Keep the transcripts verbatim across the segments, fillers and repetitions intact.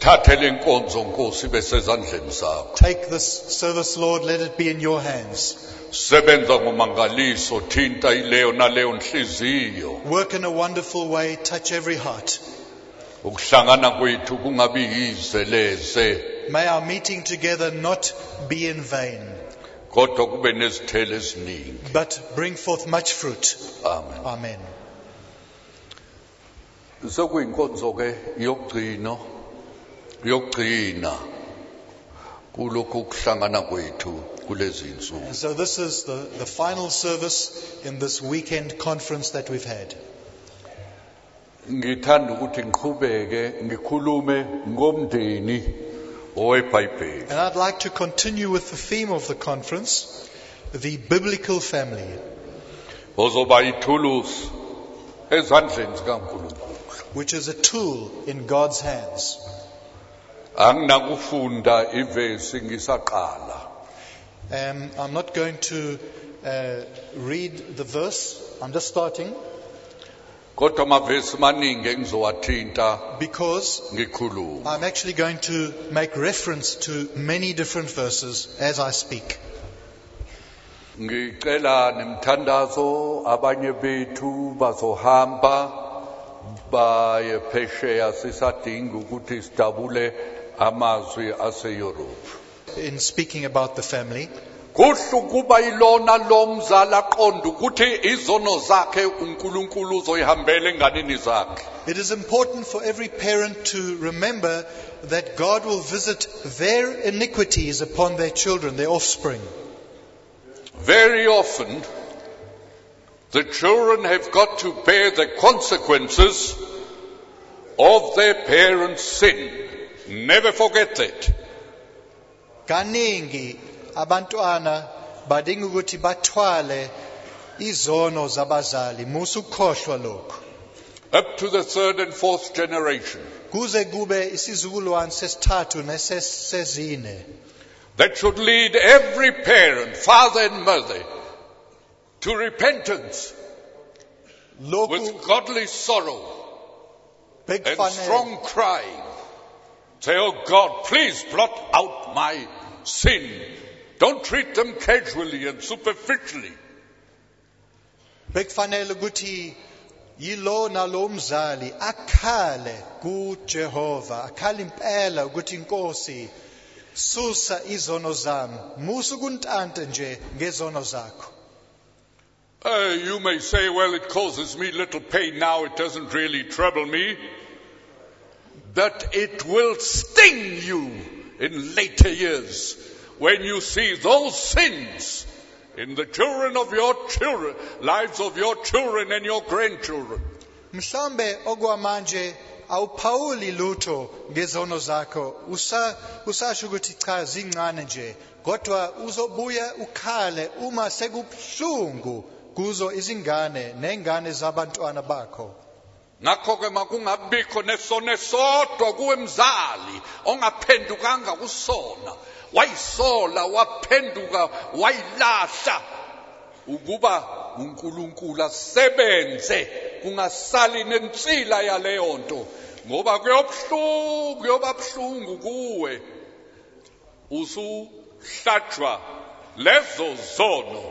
Thathe le nkonzo Nkosi besezandleni zakho. Take this service, Lord, let it be in your hands. Sebenza ngomangaliso thinta ileyo naleyo nhliziyo. Work in a wonderful way, touch every heart. Ukuhlangana kwethu kungabi yizeleze May our meeting together not be in vain, kodwa kube nezithelo eziningi. but bring forth much fruit. Amen. Amen. Sekuyinkonzo ke yokugcina yokugcina kulokhu kuhlangana kwethu kulezi insuku. And so this is the, the final service in this weekend conference that we've had. Ngithanda ukuthi ngiqhubeke ngikhulume ngomndeni oweBhayibheli. And I'd like to continue with the theme of the conference, the biblical family, Ozoba ithulusi ezandleni zikaNkulunkulu. which is a tool in God's hands. Anginakufunda ivesi ngisaqala. Um, I'm not going to uh, read the verse. I'm just starting Kodwa amavesi maningi engizowathinta because ngikhuluma. I'm actually going to make reference to many different verses as I speak. Ngicela nemthandazo abanye bethu bazohamba baye phesheya sisadinga ukuthi sidabule amazwi aseYurophu. In speaking about the family, Kuhle ukuba ilona lomzali aqonda ukuthi izono zakhe uNkulunkulu uzoyihambela enganeni zakhe. it is important for every parent to remember that God will visit their iniquities upon their children, their offspring. Very often, the children have got to bear the consequences of their parents' sin. Never forget that. Kaningi abantwana badinga ukuthi bathwale izono zabazali, musukhohlwa lokho. Up to the third and fourth generation. Kuze kube isizukulwane sesithathu nesesine. That should lead every parent, father and mother, to repentance Lokhu with godly sorrow and bekufanele strong crying. Say, oh God, please blot out my sin. Don't treat them casually and superficially. bekufanele ukuthi yilo nalo mzali akhale kuJehova, akhale impela ukuthi Nkosi susa izono zami, musu kuntante nje ngezono zakho. Uh, you may say, well, it causes me little pain now, it doesn't really trouble me. But it will sting you in later years when you see those sins in the children of your children, lives of your children and your grandchildren. Mhlambe okwamanje awuphawuli lutho ngezono zakho, usa usasho ukuthi cha zincane nje, kodwa uzobuya ukhale uma sekubhlungu kuzo izingane nengane zabantwana bakho. Ngakho ke makungabikho nesono esodwa kuwe mzali ongaphendukanga kusona, wayisola waphenduka wayilahla, ukuba uNkulunkulu asebenze kungasali nensila yaleyo nto, ngoba kuyobhlungu kuyobabhlungu kuwe usuhlatshwa lezo zono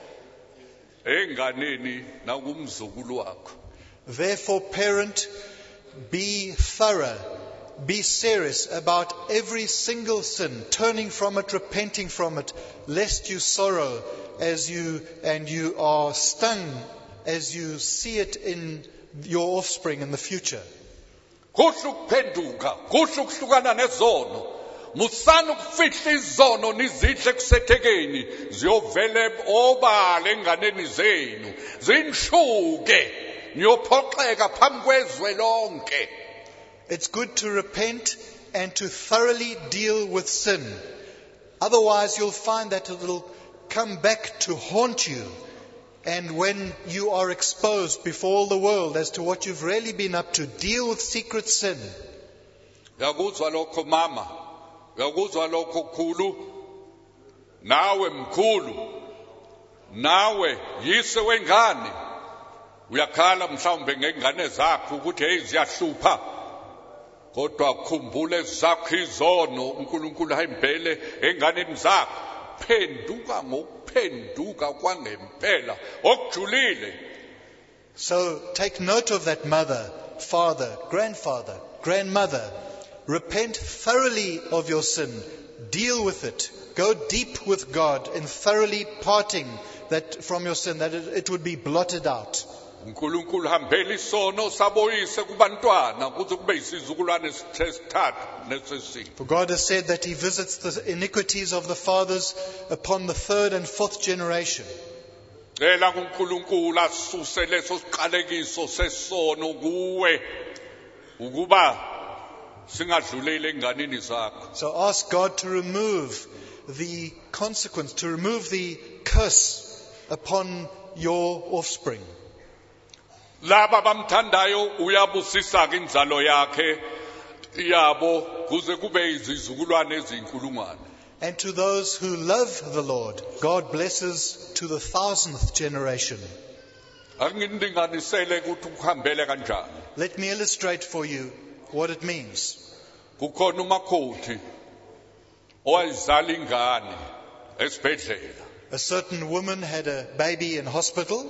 enganeni nakumzukulu wakho. Therefore, parent, be thorough, be serious about every single sin, turning from it, repenting from it, lest you sorrow as you and you are stung as you see it in your offspring in the future. Kuhle ukuphenduka, kuhle ukuhlukana nezono. Musana ukufihla izono nizihle kusethekeni, ziyovele obala enganeni zenu, zinshuke, niyophoxeka phambi kwezwe lonke. It's good to repent and to thoroughly deal with sin. Otherwise, you'll find that it will come back to haunt you. And when you are exposed before all the world as to what you've really been up to, deal with secret sin. Yakuzwa lokho mama, yakuzwa lokho khulu, nawe mkhulu, nawe yise wengane, uyakhala mhlawumbe ngengane zakho ukuthi hey ziyahlupha. kodwa khumbule zakho izono uNkulunkulu ayimbele enganeni zakho phenduka ngokuphenduka kwangempela okujulile. So take note of that mother, father, grandfather, grandmother. Repent thoroughly of your sin. Deal with it. Go deep with God in thoroughly parting that from your sin, that it, it would be blotted out. uNkulunkulu hambele isono saboyise kubantwana kuze kube isizukulwane sesithathu nesesine. For God has said that He visits the iniquities of the fathers upon the third and fourth generation. Cela kuNkulunkulu asuse leso siqalekiso sesono kuwe ukuba singadluleli enganeni zakho. So ask God to remove the consequence, to remove the curse upon your offspring. Laba bamthandayo uyabusisa ke inzalo yakhe yabo kuze kube izizukulwane ezinkulungwane. And to those who love the Lord, God blesses to the thousandth generation. Angindinganisele ukuthi ukuhambele kanjani. Let me illustrate for you what it means. Kukhona umakhothi owayizala ingane esibhedlela. A certain woman had a baby in hospital.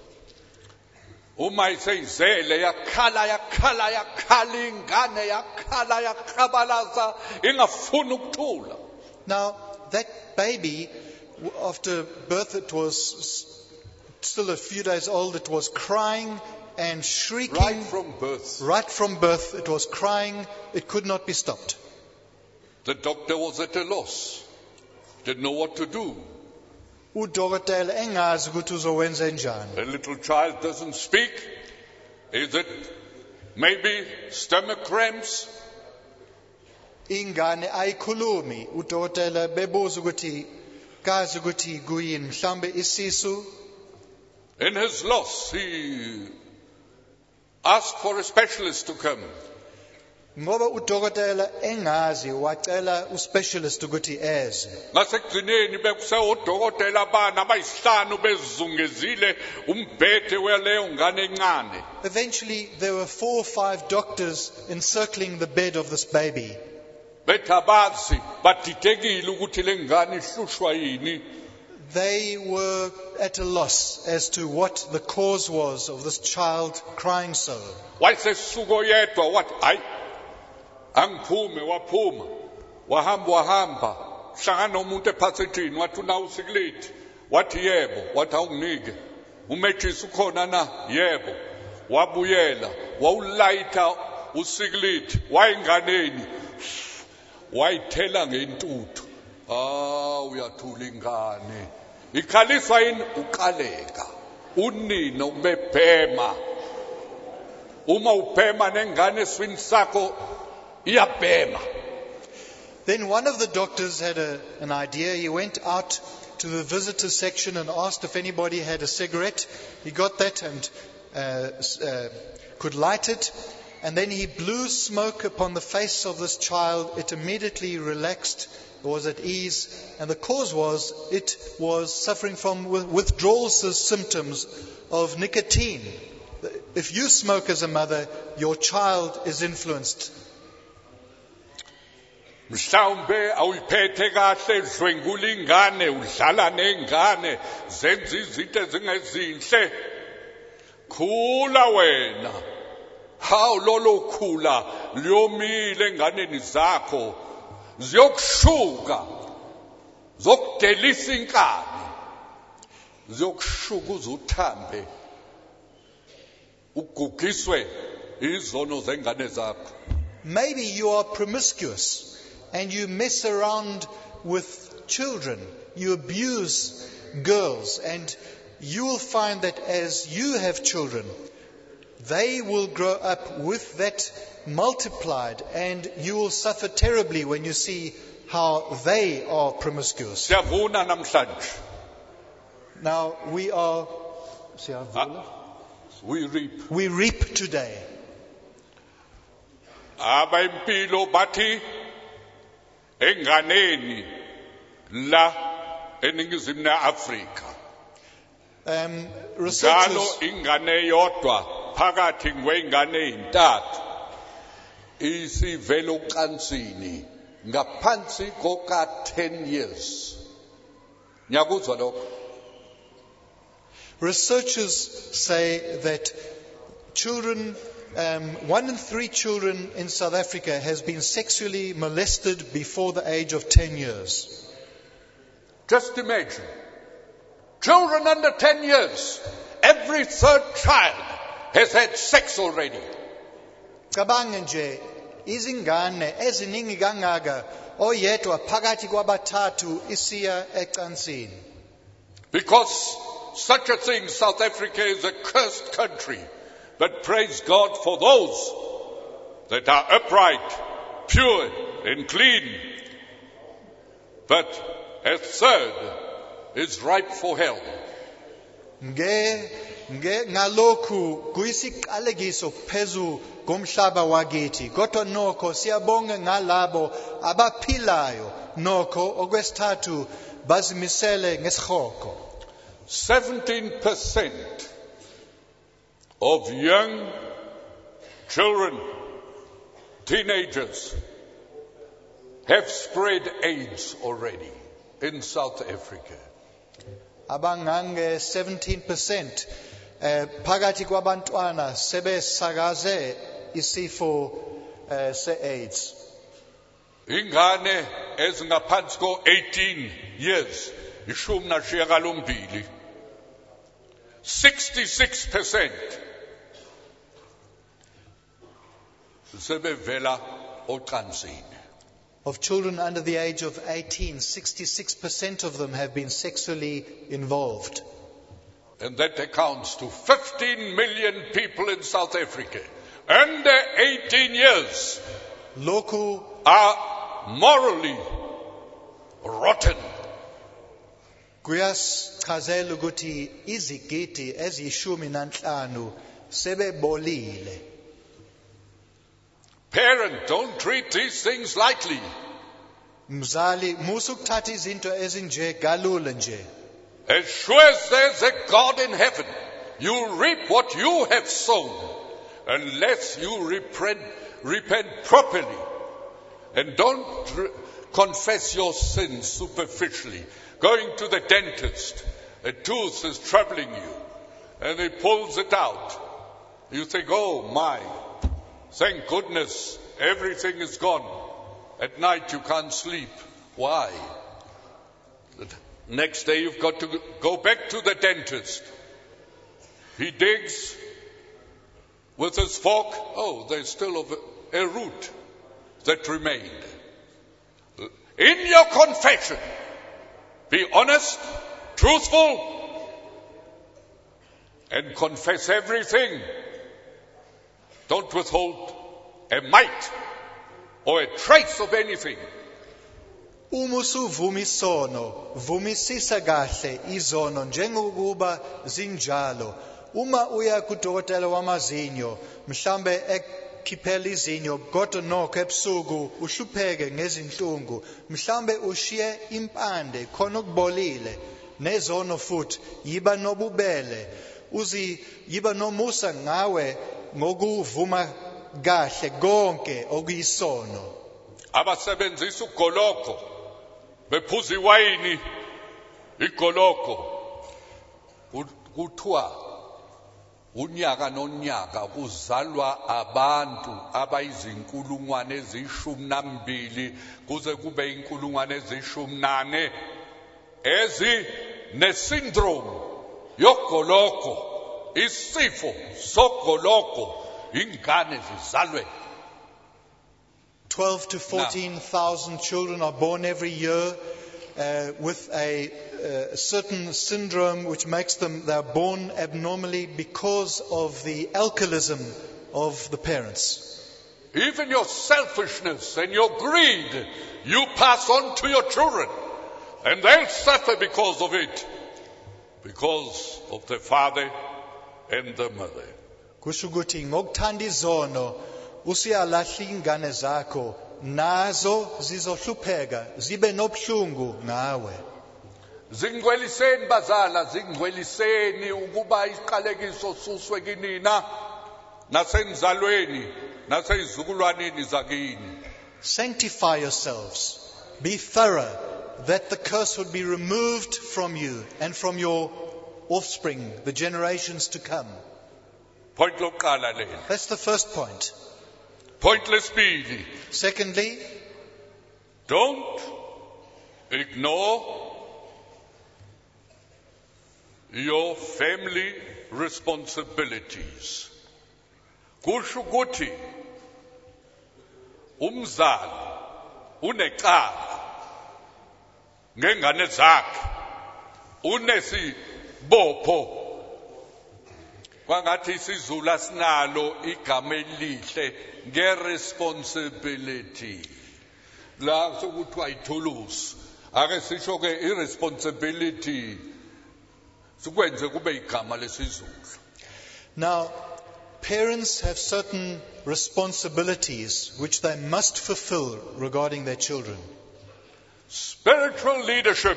Uma iseyizele yakhala yakhala yakhala ingane yakhala yakhabalaza ingafuni ukuthula. Now, that baby, after birth, it was still a few days old, it was crying and shrieking. Right from birth. Right from birth, it was crying. It could not be stopped. The doctor was at a loss. Didn't know what to do. Udokotela engazi ukuthi uzowenza njani. The little child doesn't speak. Is it maybe stomach cramps? Ingane ayikhulumi. Udokotela bebuza ukuthi kazi ukuthi kuyini mhlambe isisu. In his loss, he asked for a specialist to come. Ngoba udokotela engazi wacela uspecialist ukuthi eze. Ngasekugcineni bekuse odokotela abana abayisihlanu bezungezile umbhede weleyo ngane encane. Eventually there were four or five doctors encircling the bed of this baby. Bethabazi badidekile ukuthi lengane ihlushwa yini. They were at a loss as to what the cause was of this child crying so. Wayesesuko yedwa wathi hayi angiphume waphuma wahamba wahamba hlangana nomuntu ephasejini wathi una usikleti wathi yebo wathi awunginike umejisi ukhona na yebo wabuyela wawulayitha usikleti wayinganeni wayithela ngentuthu ah uyathula ingane ikhaliswa yini uqaleka unina ubebhema uma ubhema nengane eswini sakho iyabhema. Then one of the doctors had a, an idea. He went out to the visitor section and asked if anybody had a cigarette. He got that and uh, uh, could light it. And then he blew smoke upon the face of this child. It immediately relaxed. It was at ease. And the cause was it was suffering from withdrawal symptoms of nicotine. If you smoke as a mother, your child is influenced. Mhlawumbe awuyiphethe kahle dlwengula ingane udlala nengane zenza izinto ezingezinhle khula wena hawu lolo khula liyomile enganeni zakho ziyokushuka zokudelisa inkani ziyokushuka uzuthambe ugugiswe izono zengane zakho. Maybe you are promiscuous and you mess around with children. You abuse girls, and you will find that as you have children, they will grow up with that multiplied, and you will suffer terribly when you see how they are promiscuous. Now we are we reap. We reap today. Abayimpilo bathi enganeni la eningizimu neAfrika. Um, researchers, ingane yodwa phakathi kwengane ezintathu isivela ucansini ngaphansi koka ten years. Nyakuzwa lokho? Researchers say that children, um, one in three children in South Africa has been sexually molested before the age of ten years. Just imagine. Children under ten years, every third child has had sex already. Cabange nje izingane eziningi kangaka oyedwa phakathi kwabathathu isiya ecansini. Because such a thing, South Africa is a cursed country. But praise God for those that are upright, pure and clean. But a third is ripe for hell. Nge nge ngalokhu kuyisiqalekiso phezu komhlaba wakithi. Kodwa nokho siyabonga ngalabo abaphilayo nokho okwesithathu bazimisele ngesihoko. seventeen percent of young children, teenagers, have spread AIDS already in South Africa. Abangange seventeen percent eh, phakathi kwabantwana sebesakaze isifo eh, se-AIDS. Ingane ezingaphansi ko eighteen years, ishumi nasishiyagalombili. sixty-six percent sebevela ocansini. Of children under the age of eighteen, sixty-six percent of them have been sexually involved. And that accounts to fifteen million people in South Africa under eighteen years Loku are morally rotten. kuyasichazela ukuthi izigidi eziyishumi nanhlanu sebebolile. Parent, don't treat these things lightly. Mzali musu kuthatha izinto ezinje galula nje. As sure as there's a God in heaven, you reap what you have sown, unless you repent, repent properly. And don't re- confess your sins superficially. Going to the dentist, a tooth is troubling you, and he pulls it out. You think, oh my, thank goodness, everything is gone. At night you can't sleep. Why? The next day you've got to go back to the dentist. He digs with his fork. Oh, there's still a, a root that remained. In your confession, be honest, truthful, and confess everything. Don't withhold a mite or a trace of anything. Uma usuvuma isono, vumisisa kahle izono njengokuba zinjalo. Uma uya kudokotela wamazinyo, mhlambe ekhiphela izinyo, kodwa nokho ebusuku uhlupheke ngezinhlungu, mhlambe ushiye impande khona ukubolile, nezono futhi yiba nobubele, uzi yiba nomusa ngawe ngokuvuma kahle konke okuyisono. Abasebenzisa ugoloko bephuza iwayini igoloko kuthiwa unyaka nonyaka kuzalwa abantu abayizinkulungwane eziyishumi nambili kuze kube inkulungwane eziyishumi nane ezi ne-syndrome yogoloko, isifo sogoloko, ingane zizalwe. twelve to fourteen thousand children are born every year uh, with a, a certain syndrome which makes them, they're born abnormally because of the alcoholism of the parents. Even your selfishness and your greed, you pass on to your children, and they'll suffer because of it, because of the father and the mother. Kusho ukuthi ngokuthanda izono usiyalahla ingane zakho, nazo zizohlupheka zibe nobuhlungu ngawe. Zingcweliseni bazala, zingcweliseni ukuba isiqalekiso suswe kinina nasenzalweni naseyizukulwaneni zakini. Sanctify yourselves. Be thorough, that the curse would be removed from you and from your offspring, the generations to come. Point lokuqala leli. That's the first point. Point lesibili. Secondly, Don't ignore your family responsibilities. Kusho ukuthi umzali unecala ngengane zakhe, unesibopho. Kwangathi isizulu asinalo igama elihle ngeresponsibility. La sokuthiwa ithulusi. Ake sisho ke irresponsibility sikwenze kube igama lesizulu. now, parents have certain responsibilities which they must fulfill regarding their children. Spiritual leadership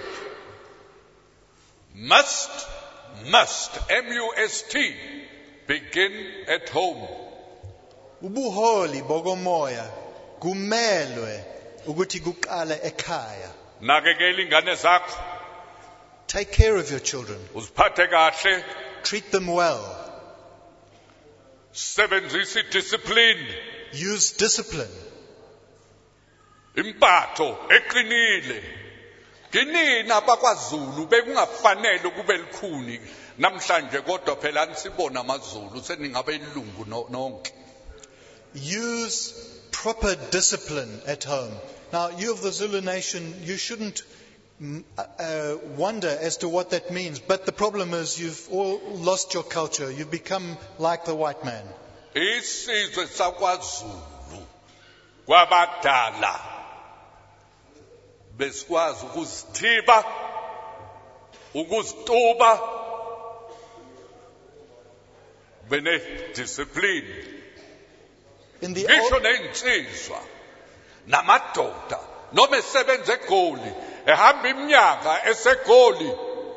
must, must, M U S T, begin at home. Ubuholi bokomoya kumelwe ukuthi kuqala ekhaya. Nakekela ingane zakho, Take care of your children. uziphathe kahle, Treat them well. sebenzisa discipline, Use discipline. impatho eqinile. Kinini abakwaZulu bekungafanele kube likhuni namhlanje, kodwa phela nisibona amaZulu seningabe ilungu nonke. Use proper discipline at home. Now, you of the Zulu nation, you shouldn't mm, uh, wonder as to what that means. But the problem is you've all lost your culture. You've become like the white man. Isizwe sakwaZulu kwabadala besikwazi ukuzithiba, ukuzituba, bene discipline. In the Ngisho old, nensizwa namadoda noma esebenza eGoli ehamba iminyaka esegoli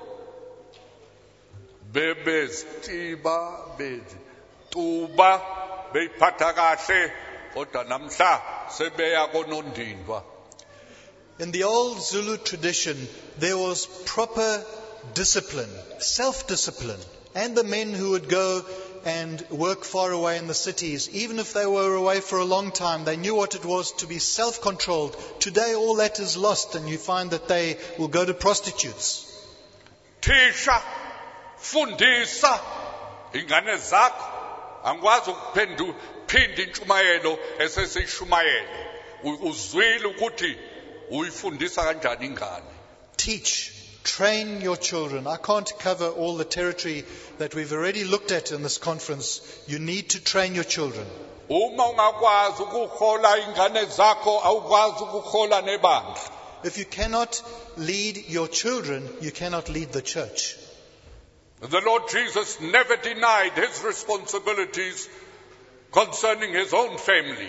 bebezitiba bezituba beyiphatha kahle, kodwa namhla sebeya konondindwa. in the old Zulu tradition, there was proper discipline, self-discipline. And the men who would go and work far away in the cities, even if they were away for a long time, they knew what it was to be self-controlled. Today all that is lost, and you find that they will go to prostitutes. Thisha, fundisa ingane zakho, angikwazi ukuphendu phinda intshumayelo esesishumayele. Uzwile ukuthi uyifundisa kanjani ingane. Teach, train your children. I can't cover all the territory that we've already looked at in this conference. You need to train your children. Uma ungakwazi ukuhola ingane zakho, awukwazi ukuhola nebandla. If you cannot lead your children, you cannot lead the church. The Lord Jesus never denied his responsibilities concerning his own family.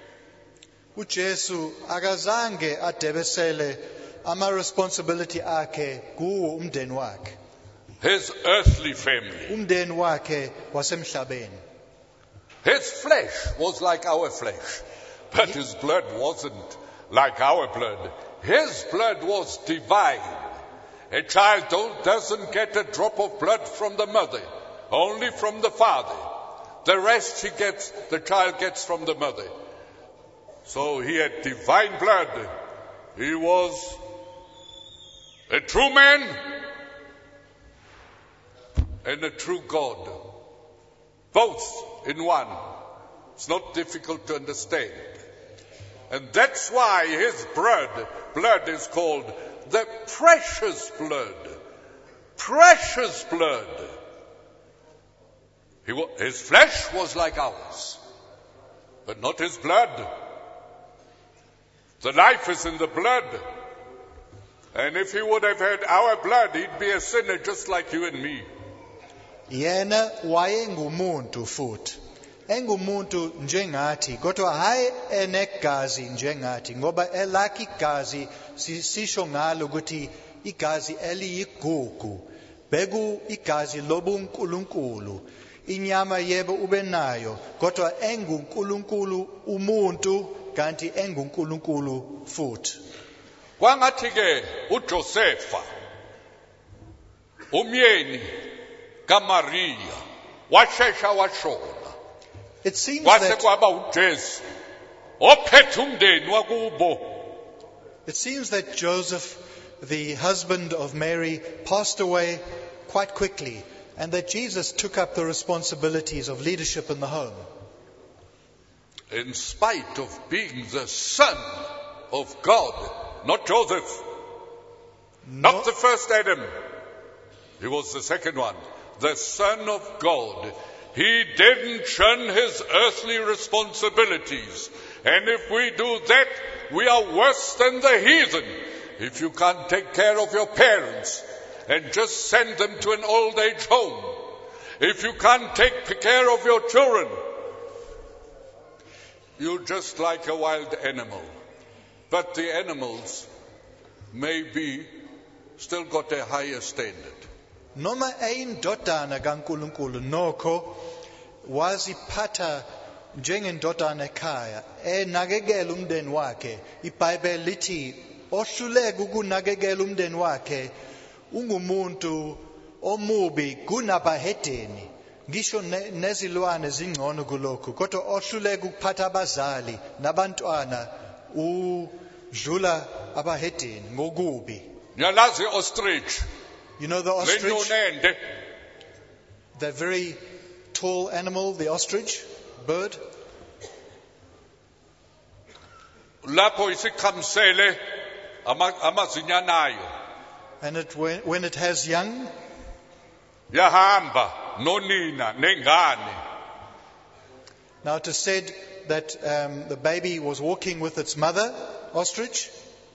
uJesu akazange adebesele ama responsibility akhe kuwo umndeni wakhe, His earthly family. umndeni wakhe wasemhlabeni. His flesh was like our flesh, but his blood wasn't like our blood. His blood was divine. A child don't, doesn't get a drop of blood from the mother, only from the father. The rest he gets, the child gets from the mother. So he had divine blood. He was a true man and a true God. Both in one. It's not difficult to understand. And that's why his blood, blood is called the precious blood. Precious blood. He, his flesh was like ours, but not his blood. The life is in the blood. And if he would have had our blood, he'd be a sinner just like you and me. Yena wayengumuntu futhi, engumuntu njengathi, kodwa hayi enegazi njengathi, ngoba elakhe igazi sisho ngalo ukuthi igazi eliyigugu, beku igazi lobuNkulunkulu. inyama yebo ube nayo, kodwa enguNkulunkulu umuntu kanti enguNkulunkulu futhi. Kwangathi ke uJosefa umyeni kaMaria washesha washona. It seems Kwase that kwaba uJesu ophethe umndeni wakubo. it seems that Joseph, the husband of Mary, passed away quite quickly, and that Jesus took up the responsibilities of leadership in the home. In spite of being the son of God, not Joseph, not the first Adam. He was the second one, the Son of God. He didn't shun his earthly responsibilities. And if we do that, we are worse than the heathen. If you can't take care of your parents and just send them to an old age home, if you can't take care of your children, you're just like a wild animal. But the animals maybe still got a higher standard. Noma eyindodana kaNkulunkulu nokho waziphatha njengendodana ekhaya, enakekela umndeni wakhe. iBhayibheli lithi ohluleka ukunakekela umndeni wakhe ungumuntu omubi kunabahedeni. Ngisho nezilwane zingcono kulokhu, kodwa ohluleka ukuphatha abazali nabantwana udlula abahedeni ngokubi. Nyalazi ostrich. You know the ostrich, that very tall animal, the ostrich, bird? Lapho isikhamsele amazinyanayo. And it, when, when it has young, Yahamba nonina nengane. now it is said that um, the baby was walking with its mother, ostrich,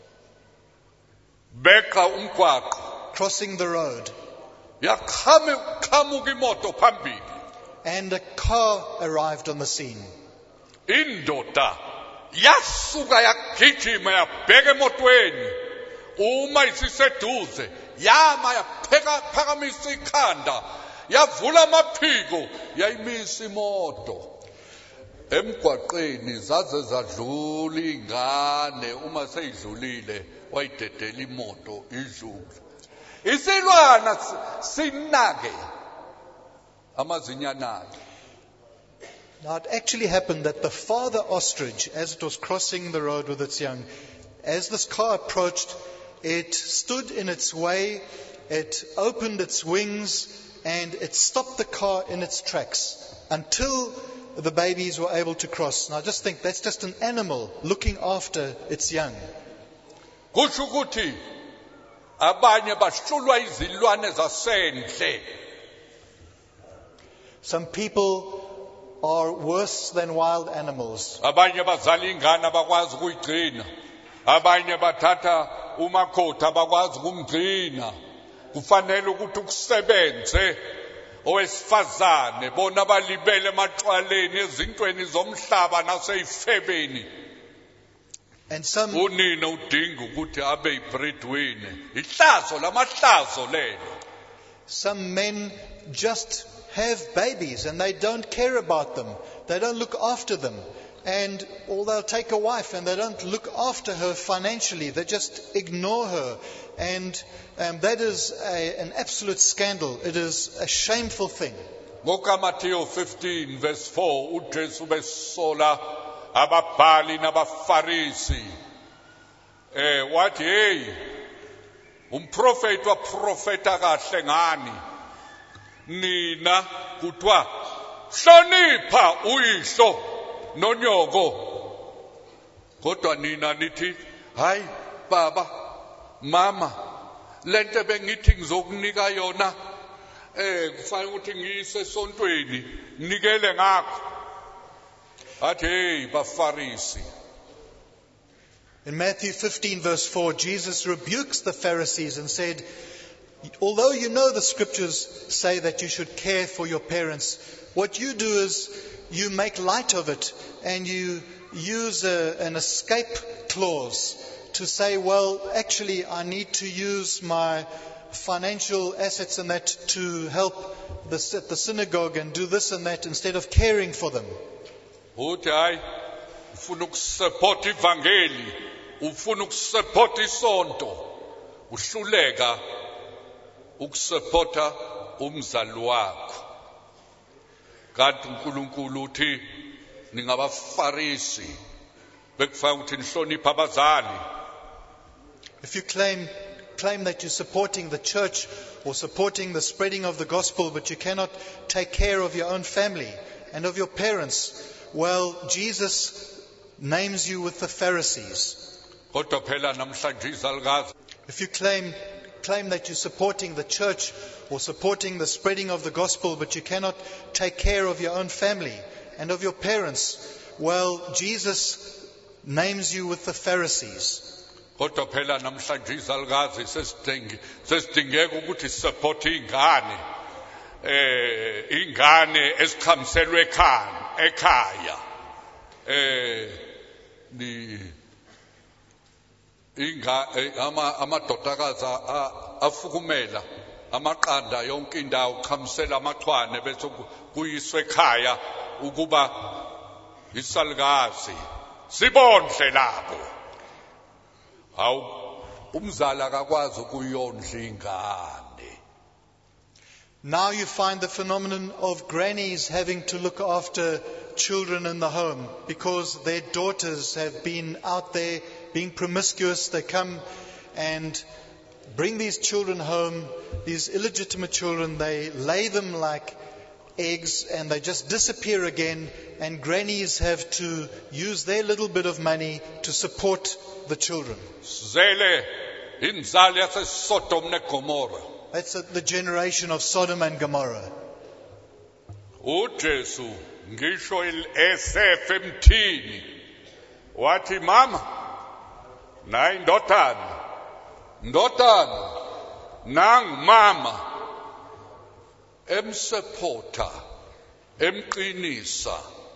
Beka umgwaqo. crossing the road, Yakhame qamuka imoto phambili. and a car arrived on the scene. Indoda yasuka yagijima yabheka emotweni. Uma isiseduze yama yapheka phakamisa ikhanda, yavula amaphiko, yayimisa imoto. Emgwaqeni zaze zadlula ingane, uma seyidlulile wayidedela imoto idlule. Isilwana sinake amazinyanayo. Now it actually happened that the father ostrich, as it was crossing the road with its young, as this car approached, it stood in its way, it opened its wings, and it stopped the car in its tracks until the babies were able to cross. Now just think, that's just an animal looking after its young. Kusho ukuthi abanye bahlulwa izilwane zasendle. Some people are worse than wild animals. Abanye bazala ingane abakwazi ukuyigcina. Abanye bathatha umakhothi abakwazi ukumgcina. Kufanele ukuthi ukusebenze owesifazane bona balibele emaxwaleni ezintweni zomhlaba naseyifebeni. And some Unina udinga ukuthi abe yibreadwinner. Ihlazo lamahlazo lelo. Some men just have babies and they don't care about them. They don't look after them. And or they'll take a wife and they don't look after her financially. They just ignore her. And um, that is a, an absolute scandal. It is a shameful thing. Matthew fifteen verse four, uJesu besola ababhali nabafarisi. Eh wathi hey umprofeti waprofeta kahle ngani. Nina kuthiwa hlonipha uyihlo nonyoko. Kodwa nina nithi hayi baba mama lento bengithi ngizokunika yona eh kufanele ukuthi ngiyise esontweni nikele ngakho. Athi hey bafarisi. In Matthew fifteen verse four, Jesus rebukes the Pharisees and said, although you know the scriptures say that you should care for your parents, what you do is you make light of it and you use a, an escape clause to say, well, actually, I need to use my financial assets and that to help the, at the synagogue and do this and that instead of caring for them. Uthi hayi ufuna ukusupport ivangeli, ufuna ukusupport isonto, uhluleka ukusupporta umzali wakho. Kanti uNkulunkulu uthi ningabafarisi bekufaka ukuthi nihloniphe abazali. If you claim claim that you're supporting the church or supporting the spreading of the gospel, but you cannot take care of your own family and of your parents, well, Jesus names you with the Pharisees. Kodwa phela namhlanje izalukazi If you claim claim that you're supporting the church or supporting the spreading of the gospel, but you cannot take care of your own family and of your parents, well, Jesus names you with the Pharisees. kodwa phela namhlanje izalukazi sesidingi sesidingeka ukuthi support ingane eh ingane esiqhamiselwe ekhaya ekhaya eh ni inga ama amadodakazi afukumela amaqanda yonke indawo qhamisela amachwane bese kuyiswe ekhaya ukuba isalukazi sibondle labo. Hawu umzali akakwazi ukuyondla ingane. Now you find the phenomenon of grannies having to look after children in the home because their daughters have been out there being promiscuous. They come and bring these children home, these illegitimate children. They lay them like eggs and they just disappear again, and grannies have to use their little bit of money to support the children. Zele inzali yaseSodom neGomora. That's the generation of Sodom and Gomorrah. uJesu ngisho esefe emthini wathi mama nayi ndodana ndodana nang mama emsupporta emqinisa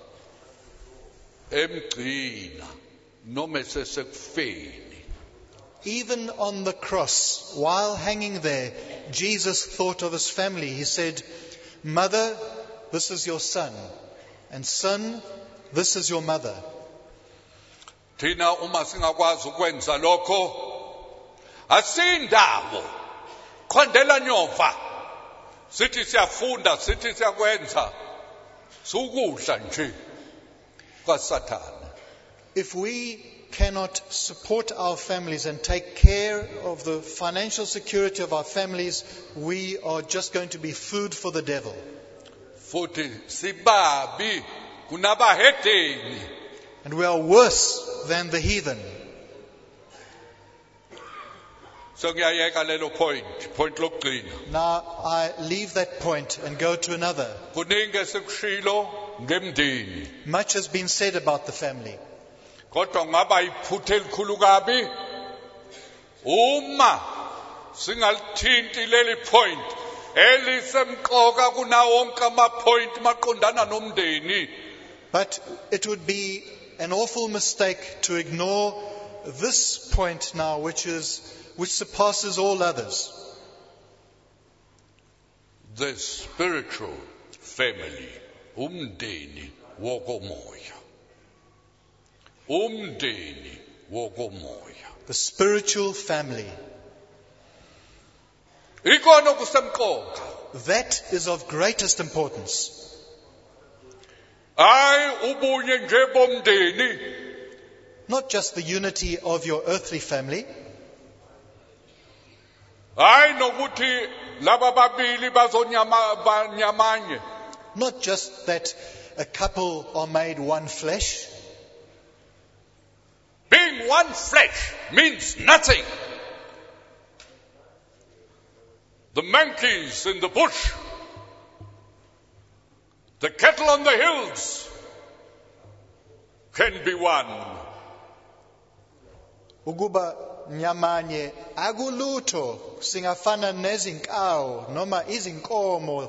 emgcina noma sesekufeni. Even on the cross, while hanging there, Jesus thought of his family. He said, "Mother, this is your son, and son, this is your mother." Thina uma singakwazi ukwenza lokho asindawo khondela nyova sithi siyafunda sithi siyakwenza sukudla nje kwaSathana. If we cannot support our families and take care of the financial security of our families, we are just going to be food for the devil. Futhi sibabi kunabahedeni. And we are worse than the heathen. So ngiyayeka lelo point point lokugcina. Now I leave that point and go to another. Kuningi esikushilo ngemndeni. Much has been said about the family. Kodwa ngaba iphuthe elikhulu kabi uma singalithinti leli point elisemqoka kuna wonke ama point maqondana nomndeni. But it would be an awful mistake to ignore this point now, which is which surpasses all others. The spiritual family, umndeni wokomoya. Umndeni wokomoya. The spiritual family. Ikona kusemqoka. That is of greatest importance. Hayi ubunye nje bomndeni. Not just the unity of your earthly family. Hayi nokuthi laba babili bazonyama banyamanye. Not just that a couple are made one flesh. Being one flesh means nothing. The monkeys in the bush, the cattle on the hills can be one. Ukuba nyamanye akulutho singafana nezinkawu noma izinkomo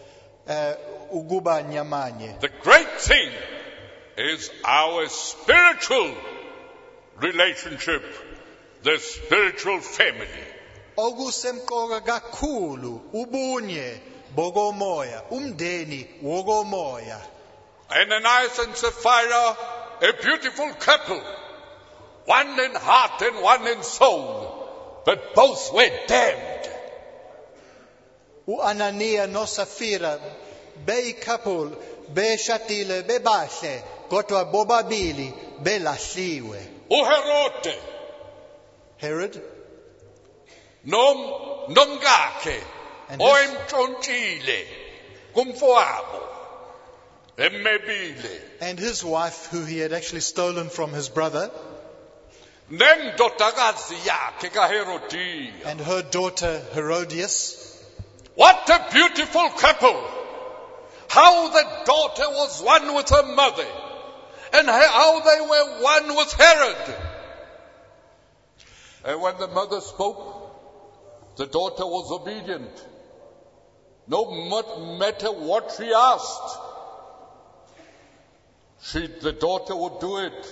ukuba nyamanye. The great thing is our spiritual relationship the spiritual family. Okusemqoka kakhulu ubunye bokomoya, umndeni wokomoya. Ananias and Sapphira, a beautiful couple, one in heart and one in soul, but both were damned. U-Ananiya noSafira beyi-couple, beshadile, bebahle, kodwa bobabili belahliwe. uHerode Herod nom nomkakhe And his- oyemtshontshile kumfowabo emmebile and his wife, who he had actually stolen from his brother, nendodakazi yakhe kaHerodiya. and her daughter Herodias. What a beautiful couple! How the daughter was one with her mother, and how they were one with Herod. And when the mother spoke, the daughter was obedient. No matter what she asked, she, the daughter would do it.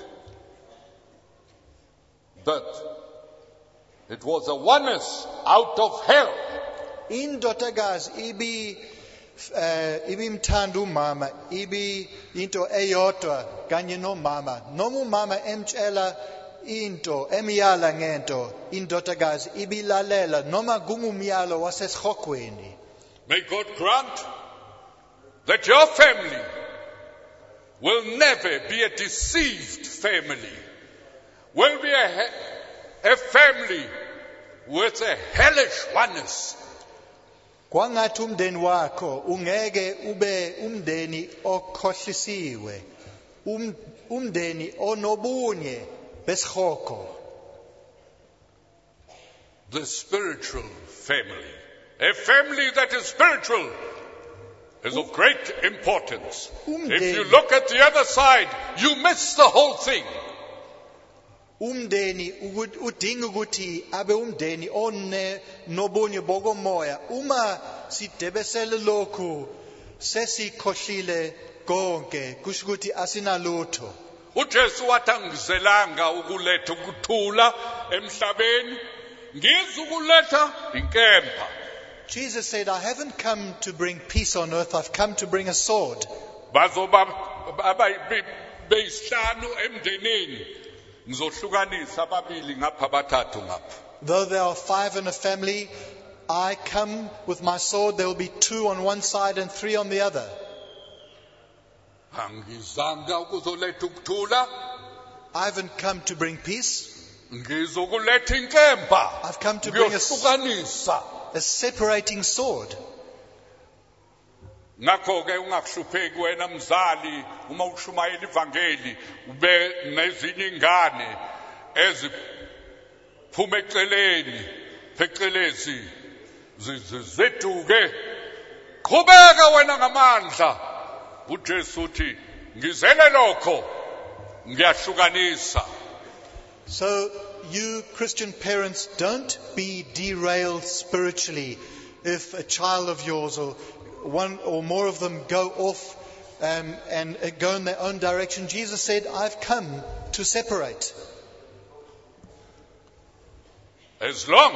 But it was a oneness out of hell. Indodakazi ibi eh ibimthanda umama, ibi into eyodwa kanye nomama. Noma umama emtshela into emiyala ngento, indodakazi ibilalela noma kungumyalo wasesihogweni. May God grant that your family will never be a deceived family, will be a, he- a family with a hellish oneness. Kwangathi umndeni wakho ungeke ube umndeni okhohlisiwe, um, umndeni onobunye besihogo. The spiritual family, a family that is spiritual, is of great importance. If you look at the other side, you miss the whole thing. Umndeni uku- udinga ukuthi abe umndeni one nobunye bokomoya. Uma sidebesele lokhu sesikhohlile konke, kusho ukuthi asinalutho. uJesu wathi angizelanga ukuletha ukuthula emhlabeni, ngize ukuletha inkemba. Jesus said, I haven't come to bring peace on earth, I've come to bring a sword. Bazoba aba- be- beyisihlanu emndenini, ngizohlukanisa ababili ngapha bathathu ngapha. Though there are five in a family, I come with my sword, there will be two on one side and three on the other. Angizanga ukuzoletha ukuthula, I haven't come to bring peace, ngizokuletha inkemba. I've come to bring a, s- Ngiyohlukanisa. a separating sword. Ngakho ke ungakuhlupheki wena mzali uma ushumayela ivangeli ube nezinye ingane eziphuma eceleni phecelezi zi- zi- zeduke. Qhubeka wena ngamandla. uJesu uthi ngizele lokho ngiyahlukanisa. So, you Christian parents, don't be derailed spiritually if a child of yours or one or more of them go off um, and uh, go in their own direction. Jesus said, I've come to separate. As long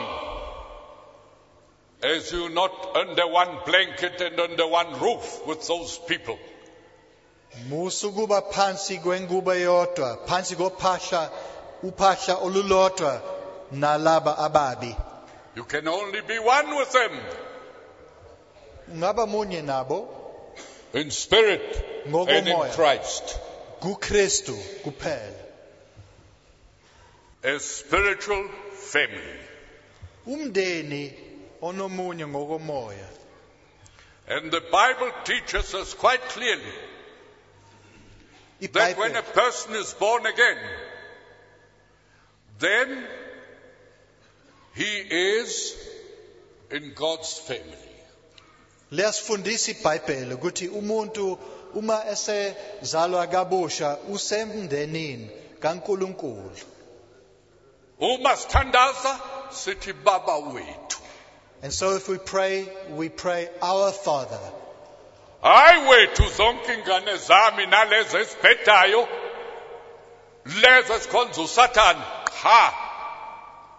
as you're not under one blanket and under one roof with those people, Musukuba phansi kwengubo eyodwa, phansi kophahla, uphahla olulodwa nalaba ababi. you can only be one with them Ungaba munye nabo in spirit and in ngokomoya, Christ. kuKristu kuphela. A spiritual family. Umndeni onomunye ngokomoya. And the Bible teaches us quite clearly that when a iBhayibheli person is born again, then he is in God's family. liyasifundisa iBhayibheli ukuthi umuntu uma esezalwa kabusha usemndenini kaNkulunkulu. Uma sithandaza sithi baba wethu. And so if we pray, we pray, Our Father. Hayi wethu zonke ingane zami nalezi eziphethayo, lezi ezikhonza uSathane, ha.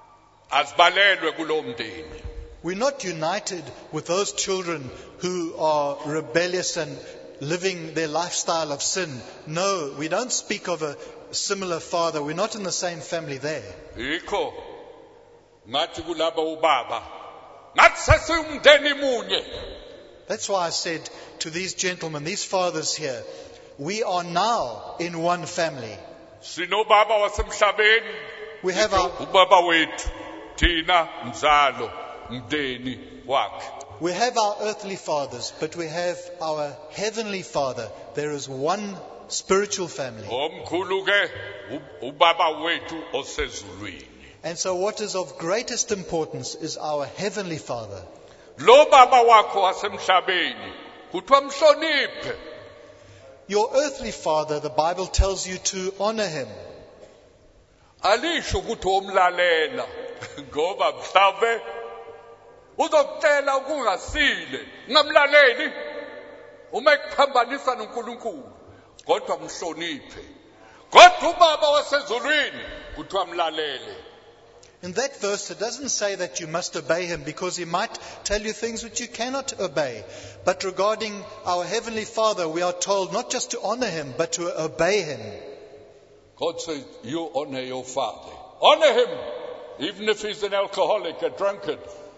Azibalelwe kulo mndeni. We're not united with those children who are rebellious and living their lifestyle of sin. No, we don't speak of a similar father. We're not in the same family there. Yikho ngathi kulaba ubaba ngathi sesiyumndeni munye. That's why I said to these gentlemen, these fathers here, we are now in one family. Sinobaba wasemhlabeni. We have our, ubaba wethu thina mzalo mndeni wakhe. we have our earthly fathers, but we have our heavenly Father. There is one spiritual family. Omkhulu ke ubaba wethu osezulwini. And so what is of greatest importance is our heavenly Father. Lo baba wakho wasemhlabeni kuthiwa mhloniphe. Your earthly father, the Bible tells you to honor him. Alisho ukuthi omlalela ngoba mhlawumbe uzokutela ukungasile ngamlaleli uma ekuphambanisa noNkulunkulu kodwa mhloniphe. Kodwa ubaba wasezulwini kuthiwa mlalele. In that verse, it doesn't say that you must obey him because he might tell you things which you cannot obey. But regarding our Heavenly Father, we are told not just to honor him, but to obey him. God says, you honor your father. Honor him, even if he's an alcoholic, a drunkard.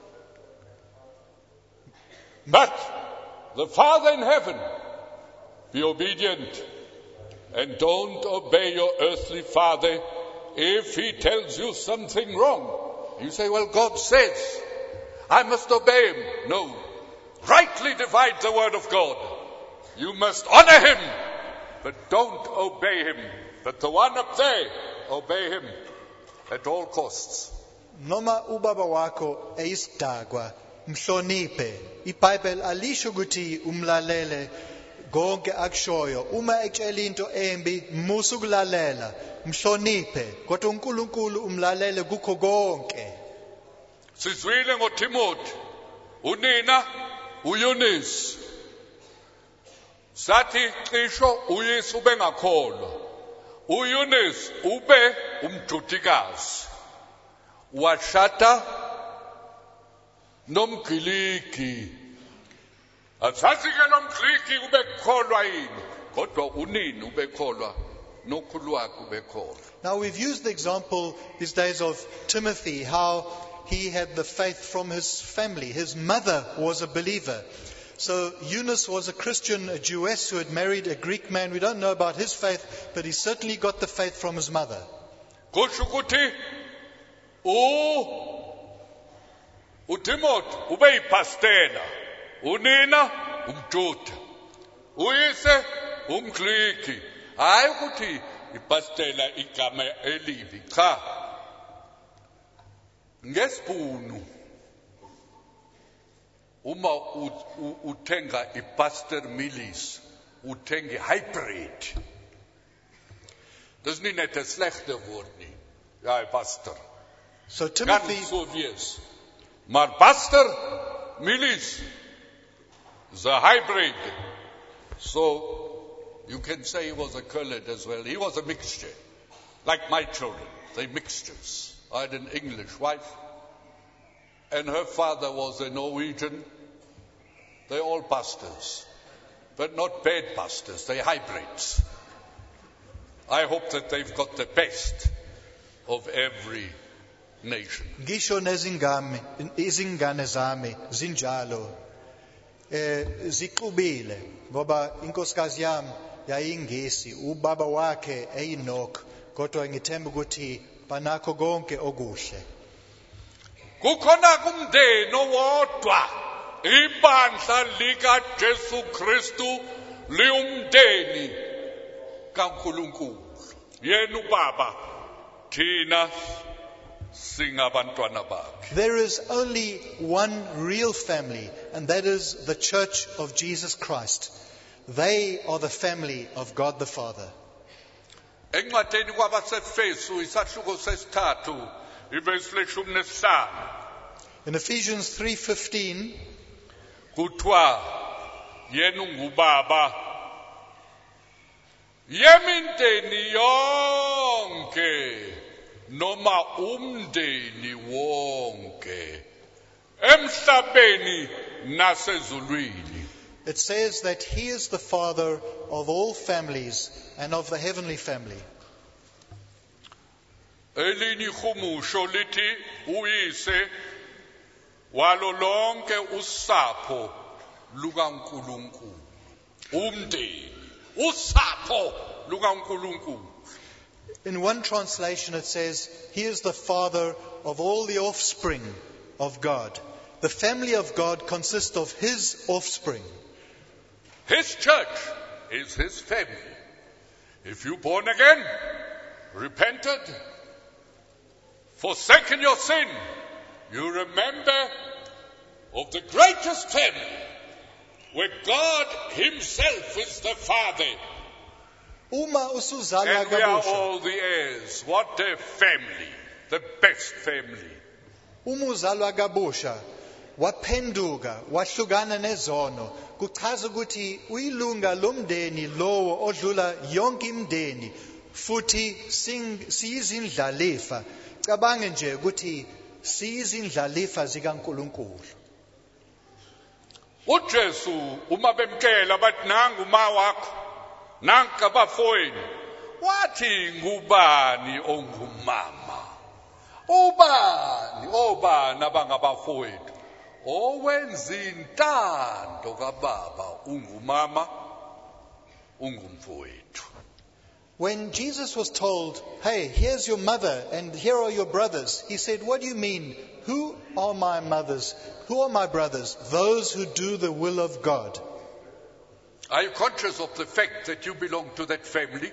But the Father in heaven, be obedient and don't obey your earthly father if he tells you something wrong. You say, well, God says, I must obey him. No. Rightly divide the word of God. You must honor him, but don't obey him. But the one up there, obey him at all costs. Noma ubaba wakho eyisidakwa, mhloniphe. iBhayibheli alisho ukuthi umlalele konke akushoyo. Uma ekutshela into embi, musa ukulalela, mhloniphe. Kodwa uNkulunkulu umlalele kukho konke. Sizwile ngoTimothy, unina uYesu. Sathi cisho uYesu bengakholwa. uYesu ube umJudikazi. Washata nomGriki. Asazi ke nomGriki ubekholwa yini, kodwa unini ubekholwa nokhulu wakhe ubekholwa. Now we've used the example these days of Timothy, how he had the faith from his family. His mother was a believer. So Eunice was a Christian, a Jewess who had married a Greek man. We don't know about his faith, but he certainly got the faith from his mother. Kusho ukuthi u uTimothy ube yipastela, unina umJuda, uyise umGriki. Hayi ukuthi ipastela igama elibi, cha. Ngesibhunu uma uthenga iPastor Millis, uthenga hybrid. Dis nie net 'n slegte woord nie. Ja, pastor. So Timothy, Kan so wees. Maar Pastor Millis is a hybrid. So you can say he was a Kurd as well. He was a mixture. Like my children, they're mixtures. I had an English wife, and her father was a Norwegian. They're all pastors, but not bad pastors. They're hybrids. I hope that they've got the best of every nation. ngisho nezingane izingane zami zinjalo eh zixubile ngoba inkosikazi yami yayingesi, ubaba wakhe eyiNok, kodwa ngithemba ukuthi banakho konke okuhle. Kukhona kumndeni owodwa, ibandla lika Jesu Kristu liumndeni kaNkulunkulu. Yena ubaba, thina singabantwana bakhe. There is only one real family, and that is the Church of Jesus Christ. They are the family of God the Father. Encwadini kwabaseFesu isahluko sesithathu ivesi leshumi nesihlanu. In Ephesians three fifteen, kuthiwa yena ungubaba yemindeni yonke noma umndeni wonke emhlabeni nasezulwini. It says that he is the father of all families and of the heavenly family. Elinye ihumusho lithi uyise walo lonke usapho lukaNkulunkulu. Umndeni, usapho lukaNkulunkulu. In one translation it says, he is the father of all the offspring of God. The family of God consists of his offspring. His church is his family. If you're born again, repented, forsaken your sin, you remember of the greatest family, where God himself is the Father. Uma usuzalwa And we are kabusha, all the heirs. What a family. The best family. uma uzalwa kabusha, waphenduka, wahlukana nezono, kuchaza ukuthi uyilunga lomndeni lowo odlula yonke imndeni, futhi sing- siyizindlalifa. Cabange nje ukuthi siyizindlalifa zikaNkulunkulu. uJesu uma bemkela bathi nangu uma wakho, nangu abafowenu, wathi ngubani ongumama? Ubani obani abangabafowethu? Owenza intando kaBaba ungumama, ungumfowethu. When Jesus was told, hey, here's your mother and here are your brothers, he said, what do you mean? Who are my mothers? Who are my brothers? Those who do the will of God. Are you conscious of the fact that you belong to that family?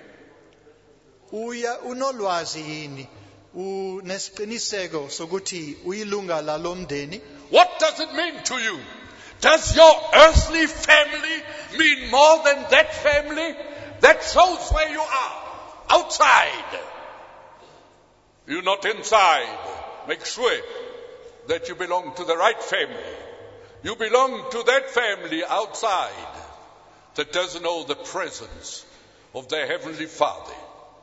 Uya unolwazi yini? Unesiqiniseko sokuthi uyilunga lalomndeni? What does it mean to you? Does your earthly family mean more than that family? That shows where you are. Outside. You're not inside. Make sure that you belong to the right family. You belong to that family outside that doesn't know the presence of their Heavenly Father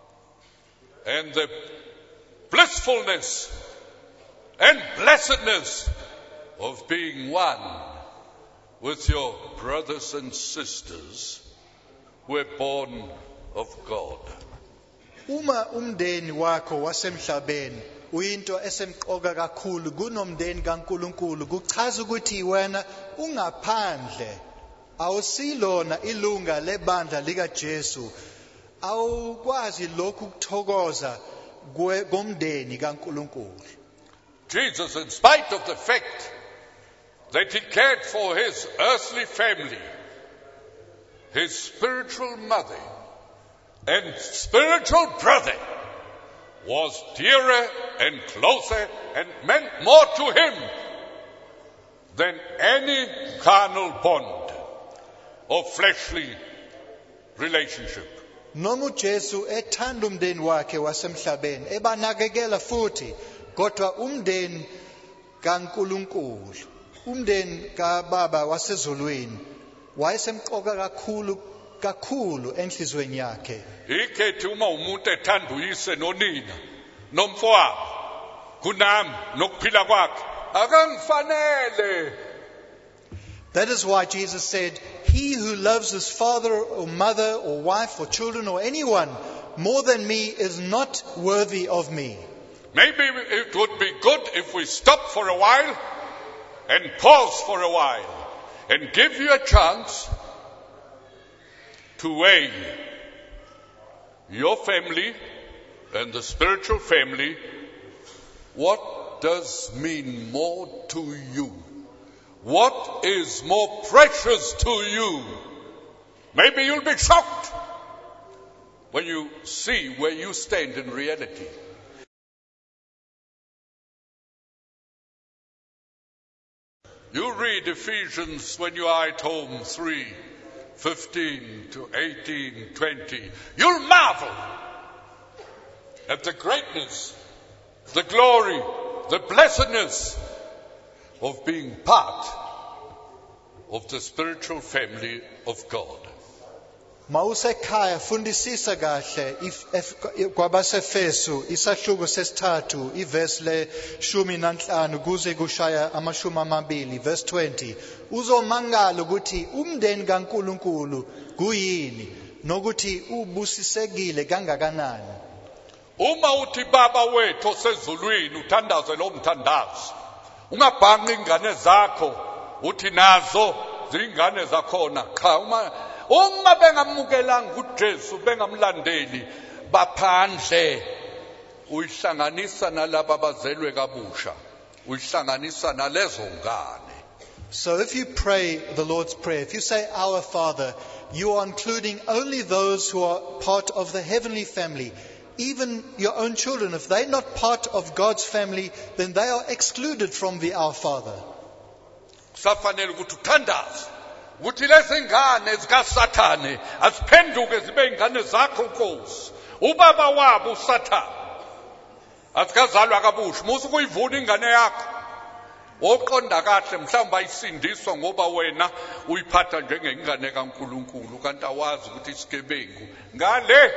and the blissfulness and blessedness of being one with your brothers and sisters who are born of God. Uma umndeni wakho wasemhlabeni uyinto esemqoka kakhulu kunomndeni kaNkulunkulu, kuchaza ukuthi wena ungaphandle, awusilona ilunga lebandla likaJesu, awukwazi lokhu kuthokoza komndeni kaNkulunkulu. Jesus, in spite of the fact that he cared for his earthly family, his spiritual mother and spiritual brother was dearer and closer and meant more to him than any carnal bond of fleshly relationship. Noma uJesu ethanda umndeni wakhe wasemhlabeni, ebanakekela futhi, kodwa umndeni kaNkulunkulu, umndeni kaBaba wasezulwini, wayesemqoka kakhulu kakhulu enhlizweni yakhe. Ikhethi uma umuntu ethanda uyise nonina nomfowabo kunami nokuphila kwakhe akangifanele. That is why Jesus said, he who loves his father or mother or wife or children or anyone more than me is not worthy of me. Maybe it would be good if we stop for a while and pause for a while and give you a chance to weigh your family and the spiritual family. What does mean more to you? What is more precious to you? Maybe you'll be shocked when you see where you stand in reality. You read Ephesians when you are at home, three, fifteen to eighteen, twenty. You'll marvel at the greatness, the glory, the blessedness of being part of the spiritual family of God. Mawusekhaya fundisisa kahle if- if- kwabasefesu isahluko sesithathu iverse leshumi nanhlanu kuze kushaya amashumi amabili verse twenty uzomangala ukuthi umndeni kaNkuluNkulu kuyini nokuthi ubusisekile kangakanani. Uma uthi baba wethu osezulwini uthandaze lo mthandazo. Ungabhanqi ingane zakho uthi nazo zingane zakhona. Cha, uma uma bengamukelanga uJesu bengamlandeli baphandle uyihlanganisa nalabo abazelwe kabusha. Uyihlanganisa nalezo ngane. So if you pray the Lord's Prayer, if you say, Our Father, you are including only those who are part of the heavenly family. Even your own children, if they're not part of God's family, then they are excluded from the Our Father. Kusafanele ukuthi uthandaze ukuthi lezi ngane zikaSathane aziphenduke zibe ingane zakho Nkosi. Ubaba wabo uSathane azikazalwa kabusha. Musu kuyivuna ingane yakho. Woqonda kahle mhlawumbe ayisindiswa ngoba wena uyiphatha njengengane kaNkuluNkulu kanti awazi ukuthi isigebengu ngale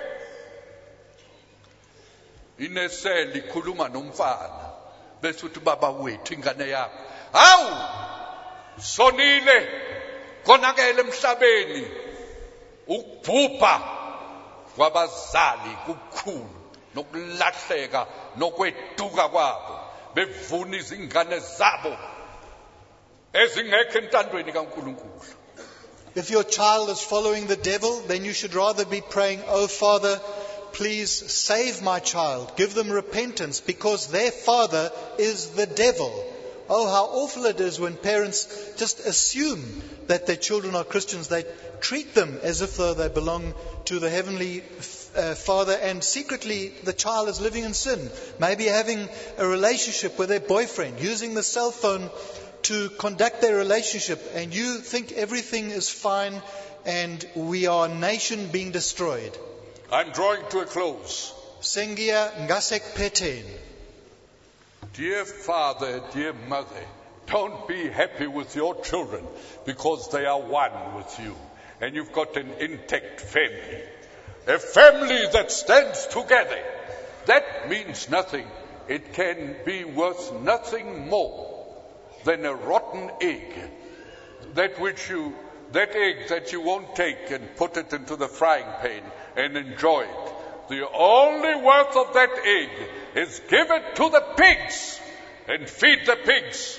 ineseli ikhuluma nomfana bese uthi baba wethu ingane yakho hawu sonile konakele emhlabeni ukubhubha kwabazali kukhulu nokulahleka nokweduka kwabo bevuna izingane zabo ezingekho entandweni kaNkuluNkulu. If your child is following the devil, then you should rather be praying, Oh Father, please save my child. Give them repentance because their father is the devil. Oh, how awful it is when parents just assume that their children are Christians. They treat them as if though they belong to the heavenly uh, Father, and secretly the child is living in sin. Maybe having a relationship with their boyfriend, using the cell phone to conduct their relationship, and you think everything is fine and we are a nation being destroyed. I'm drawing to a close. Sengia ngasekphethen. Dear father, dear mother, don't be happy with your children because they are one with you and you've got an intact family. A family that stands together. That means nothing. It can be worth nothing more than a rotten egg. That which you, that egg that you won't take and put it into the frying pan and enjoy it. The only worth of that egg is give it to the pigs and feed the pigs.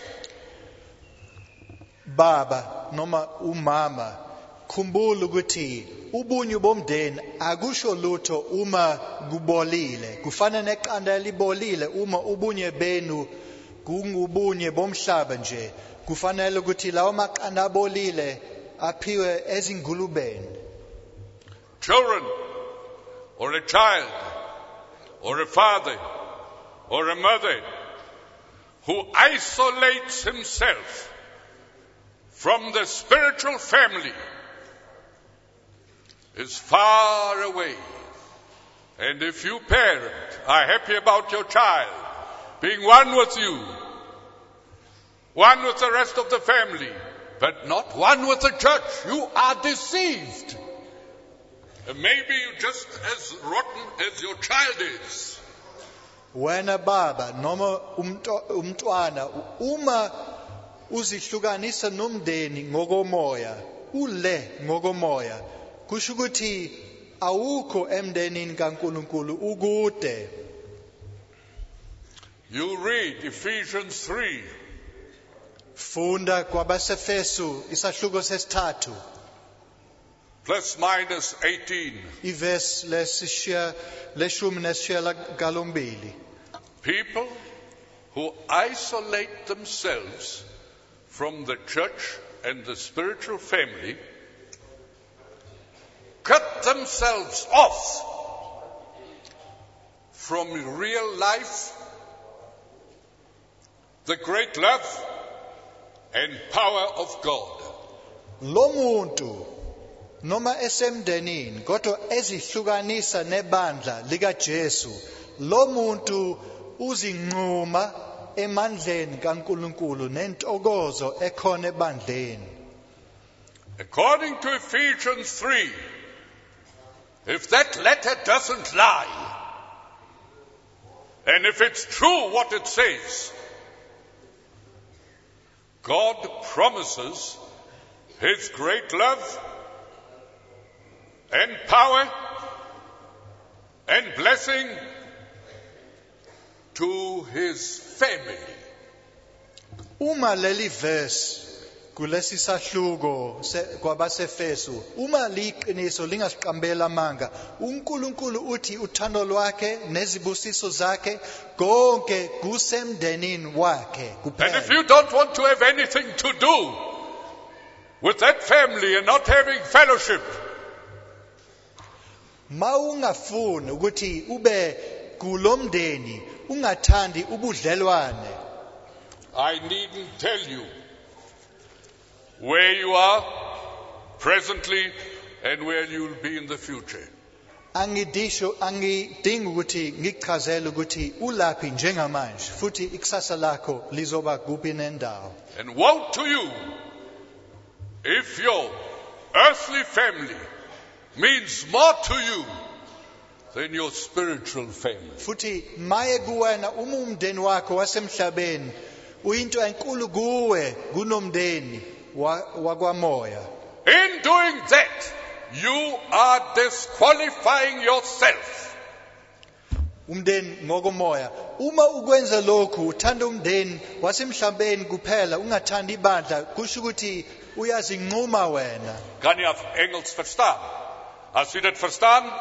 Baba noma umama khumbula ukuthi ubunyu bomndeni akusho lutho uma kubolile. Kufana neqanda libolile uma ubunye benu kungubunye bomhlaba nje. Kufanele ukuthi lawo maqanda abolile aphiwe ezingulubeni. Children, or a child, or a father, or a mother who isolates himself from the spiritual family is far away. And if you parent are happy about your child being one with you, one with the rest of the family, but not one with the church, you are deceived. And maybe you're just as rotten as your child is. Wena baba noma umntwana uma uzihlukanisa nomndeni ngokomoya ule ngokomoya kusho ukuthi awukho emndenini kaNkuluNkulu ukude. You read Ephesians three. Funda kwabasefesu isahluko sesithathu. Plus minus eighteen. Iverse lesishiya leshumi nesishiyagalombili. People who isolate themselves from the church and the spiritual family cut themselves off from real life, the great love and power of God. Lo muntu noma esemdenini kodwa ezihlukanisa nebandla lika Jesu, lo muntu uzinquma emandleni kaNkuluNkulu nentokozo ekhona ebandleni. According to Ephesians three, if that letter doesn't lie, and if it's true what it says, God promises His great love and power and blessing to His family. Uma leli verse kulesi sahluko kwabasefeso, uma liqiniso lingasiqambela amanga, uNkulunkulu uthi uthando lwakhe nezibusiso zakhe konke kusemndenini wakhe kuphela. And if you don't want to have anything to do with that family and not having fellowship, ma ungafuni ukuthi ube kulomndeni ungathandi ubudlelwane, I needn't tell you where you are presently and where you will be in the future. angidisho angidingi ukuthi ngikuchazele ukuthi ulaphi njengamanje futhi ikusasa lakho lizoba kuphi nendawo. And woe to you if your earthly family means more to you than your spiritual family. Futhi maye kuwena uma umndeni wakho wasemhlabeni uyinto enkulu kuwe kunomndeni wakwamoya. In doing that, you are disqualifying yourself. Umndeni ngokomoya, uma ukwenza lokhu uthanda umndeni wasemhlabeni kuphela ungathandi ibandla, kusho ukuthi uyazinquma wena. Kan je Engels verstaan? Als u dit verstaan,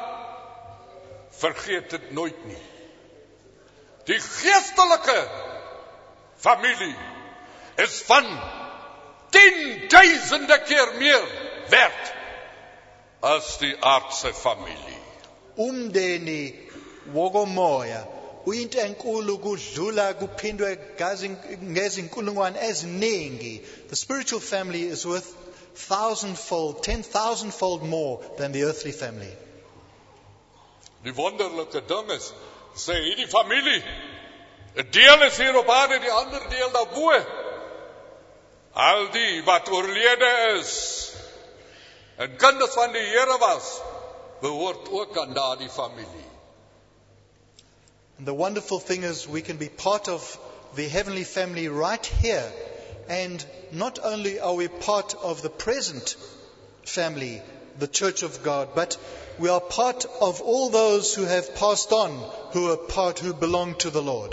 vergeet dit nooit nie. Die geestelike familie is van tienduizende keer meer werd as die aardse familie. Umndeni wokomoya uyinto enkulu kudlula kuphindwe ngezinkulungwane eziningi. The spiritual family is worth thousandfold, ten thousandfold more than the earthly family. Die wonderlike ding is, sê hierdie familie, 'n deel is hier op aarde, die ander deel daarbo. Al die wat oorlede is en kinders van die Here was, behoort ook aan daardie familie. And the wonderful thing is we can be part of the heavenly family right here. And not only are we part of the present family, the Church of God, but we are part of all those who have passed on, who are part, who belong to the Lord.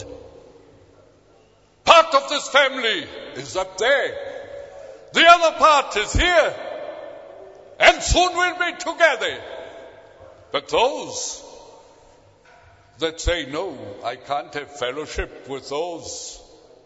Part of this family is up there. The other part is here. And soon we'll be together. But those that say, no, I can't have fellowship with those,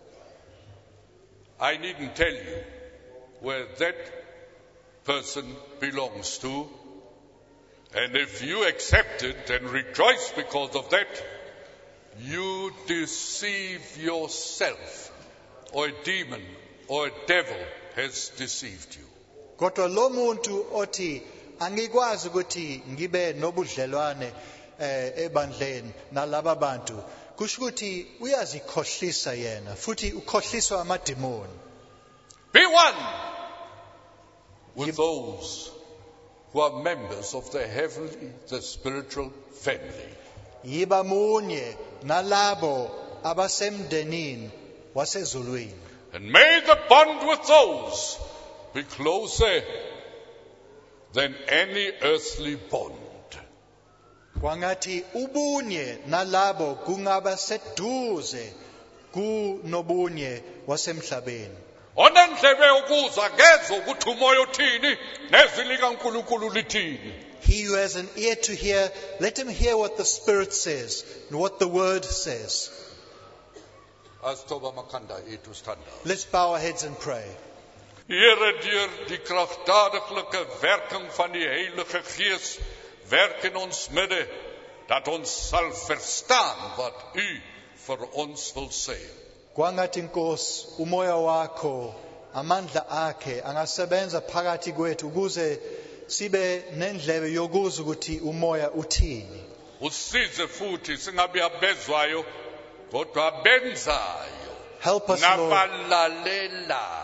I needn't tell you where that person belongs to. And if you accept it and rejoice because of that, you deceive yourself, or a demon or a devil has deceived you. Kodwa lo muntu othi angikwazi ukuthi ngibe nobudlelwane ebandleni nalaba bantu, kusho ukuthi uyazikhohlisa yena futhi ukhohliswa amadimoni. Be one with those who are members of the heavenly, the spiritual family. Yiba munye nalabo abasemndenini wasezulwini. And may the bond with those be closer than any earthly bond. Kwangathi ubunye nalabo kungaba seduze kunobunye wasemhlabeni. Onendlebe ukuzwa kezwe ukuthi umoya uthini nezwi likaNkulunkulu lithini. He who has an ear to hear, let him hear what the Spirit says and what the Word says. Let's bow our heads and pray. Here, deur die kragtadige werking van die Heilige Gees, werk in ons midde, dat ons sal verstaan wat U vir ons wil sê. Kwangathi Nkosi, umoya wakho, amandla akhe angasebenza phakathi kwethu ukuze sibe nendlebe yokuzwa ukuthi umoya uthini. Usize futhi singabe abezwayo kodwa abenzayo. Help us, Lord.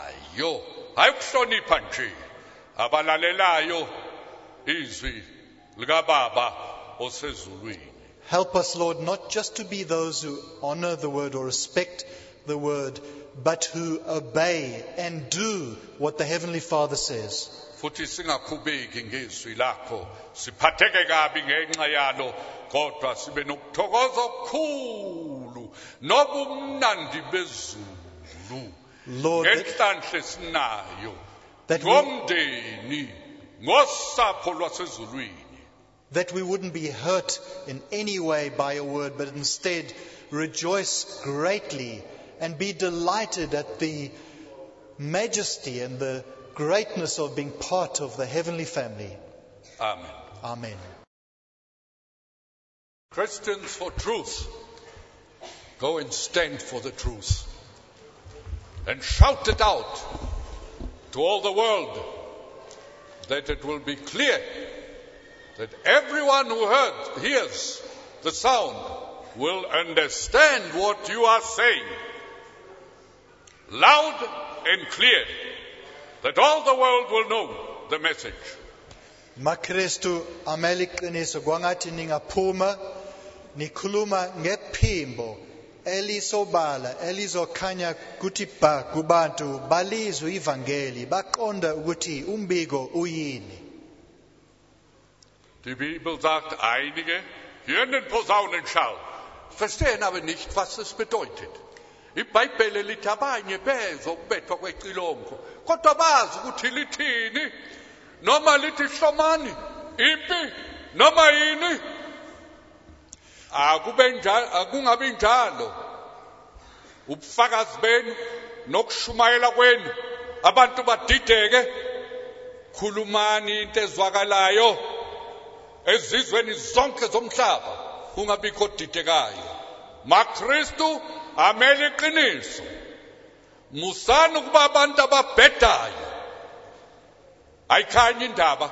Nabalalelayo. Hayi kuhlonipha nje. Abalalelayo izwi likababa osezulwini. Help us, Lord, not just to be those who honor the word or respect the word, but who obey and do what the Heavenly Father says. Futhi singakhubeki ngezwi lakho, siphatheke kabi ngenxa yalo, kodwa sibe nokuthokoza okukhulu nobumnandi bezulu. Lord, that, Ngenhlanhla sinayo that we, ngomndeni ngosapho lwasezulwini. that we wouldn't be hurt in any way by your word, but instead rejoice greatly and be delighted at the majesty and the greatness of being part of the heavenly family. Amen. Amen. Christians for truth, go and stand for the truth and shout it out to all the world, that it will be clear that everyone who heard, hears the sound will understand what you are saying, loud and clear, that all the world will know the message. Makristu amele iqiniso kwangathi ningaphuma nikhuluma ngephimbo elisobala elizokhanya kuthi bha kubantu balizwe ivangeli baqonda ukuthi umbiko uyini. Die Bibel sagt, einige hören den Posaunenschall, verstehen aber nicht, was es bedeutet. IBhayibheli lithi abanye bezwa ukubethwa kwecilongo, kodwa bazi ukuthi lithini, noma lithi hlomani, impi, noma yini. Akube njalo, akungabi njalo. Ubufakazi benu nokushumayela kwenu, abantu badideke, khulumani into ezwakalayo ezizweni zonke zomhlaba, kungabikho didekayo. MaKristu amele iqiniso. Musani ukuba abantu ababhedayo ayikhanye indaba,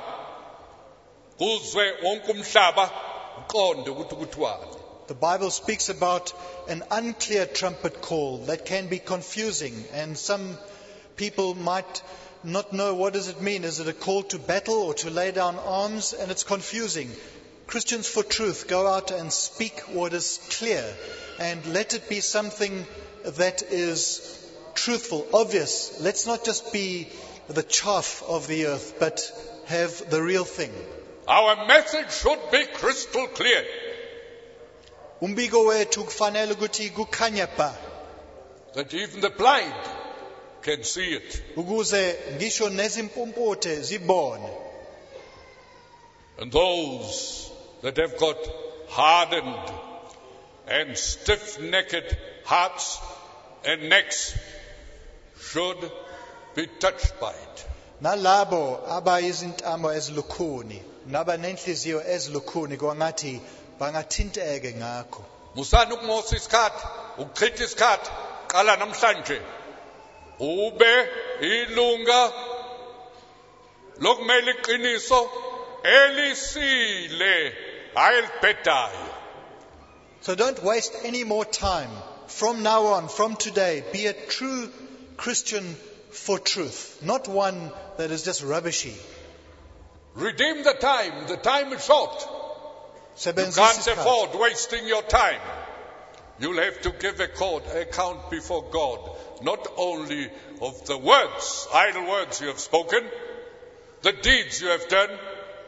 kuzwe wonke umhlaba uqonde ukuthi kuthiwani. The Bible speaks about an unclear trumpet call that can be confusing, and some people might not know what does it mean. Is it a call to battle or to lay down arms? And it's confusing. Christians for truth, go out and speak what is clear, and let it be something that is truthful, obvious. Let's not just be the chaff of the earth, but have the real thing. Our message should be crystal clear. Umbiko wethu kufanele ukuthi kukhanya bha, that even the blind can see it. ukuze ngisho nezimpumputhe zibone. And those that have got hardened and stiff-necked hearts and necks should be touched by it. Nalabo abayizintamo ezilukhuni naba nenhliziyo ezilukhuni kwangathi bangathinteke ngakho. Musani ukumosa isikhathi, ukuchitha isikhathi, qala namhlanje ube ilunga lokumela iqiniso elisile ayelibhedayo. So don't waste any more time. From now on, from today, be a true Christian for truth, not one that is just rubbishy. Redeem the time. The time is short. You Sebenzisa can't isikhathi. afford wasting your time. You'll have to give a court, account before God, not only of the words, idle words you have spoken, the deeds you have done,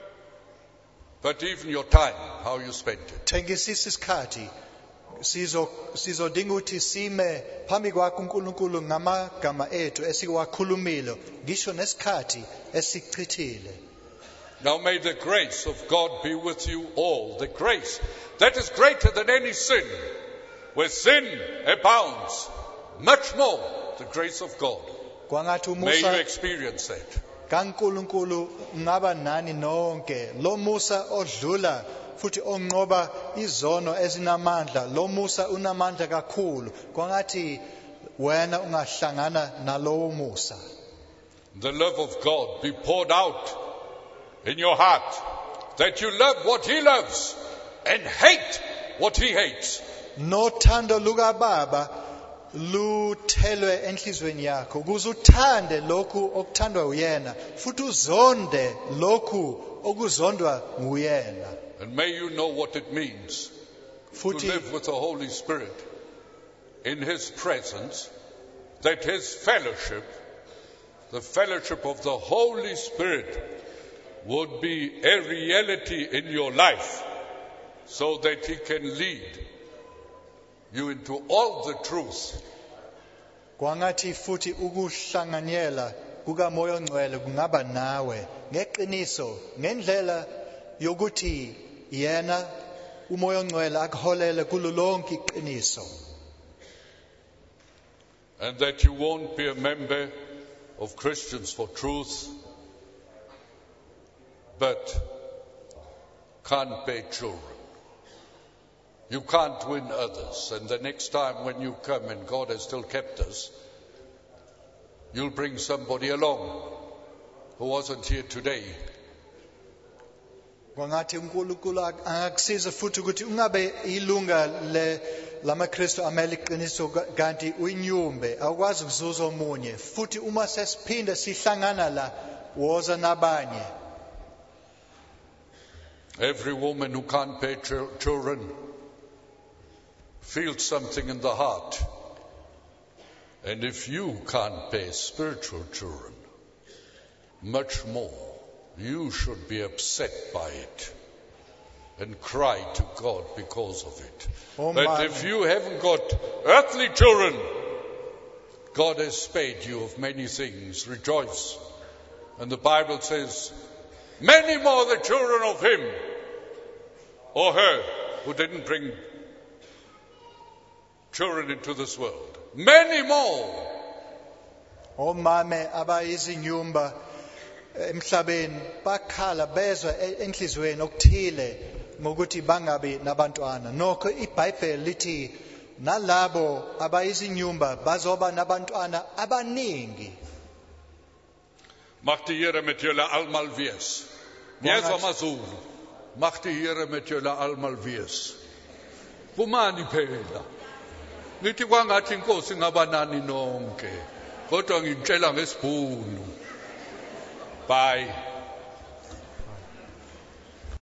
but even your time, how you spent it. Thengisisa isikhathi. Sizo sizodinga ukuthi sime phambi kwakho uNkulunkulu ngamagama ethu esiwakhulumile, ngisho nesikhathi esichithile. Now may the grace of God be with you all. The grace that is greater than any sin. Where sin abounds, much more the grace of God. Kwangathi May you umusa experience that. kaNkulunkulu ngaba nani nonke, lo musa odlula futhi onqoba izono ezinamandla, lo musa unamandla kakhulu. Kwangathi wena ungahlangana nalowo musa. The love of God be poured out in your heart, that you love what He loves and hate what He hates. Nothando luka Baba luthelwe enhlizweni yakho ukuze uthande lokhu okuthandwa uyena futhi uzonde lokhu okuzondwa nguyena. And may you know what it means to live with the Holy Spirit in His presence, that His fellowship, the fellowship of the Holy Spirit, would be a reality in your life, so that He can lead you into all the truth. Kwangathi futhi ukuhlanganyela kukaMoya oNgcwele kungaba nawe ngeqiniso ngendlela yokuthi yena uMoya oNgcwele akuholele kulo lonke iqiniso. And that you won't be a member of Christians for Truth, but can't bear children. You can't win others, and the next time when you come and God has still kept us, you'll bring somebody along who wasn't here today. Kwangathi uNkulunkulu angakusiza futhi ukuthi ungabe ilunga le lamaKristu amele iqiniso kanti uyinyumbe awukwazi ukuzuza omunye futhi uma sesiphinda sihlangana la woza nabanye. Every woman who can't bear ch- children feels something in the heart. And if you can't bear spiritual children, much more, you should be upset by it and cry to God because of it. Oh, but man. if you haven't got earthly children, God has spared you of many things. Rejoice. And the Bible says, many more the children of him or her who didn't bring children into this world. Many more. Omame abayizinyumba emhlabeni bakhala bezwa enhlizweni okuthile ngokuthi bangabi nabantwana. Nokho iBhayibheli lithi nalabo abayizinyumba bazoba nabantwana abaningi. Mag die Here met julle almal wees. Yezwa amazulu. Mag die Here met julle almal wees. Kumani phela. Ngithi kwangathi inkosi ngabanani nonke. Kodwa ngitshela ngesibhunu. Bye.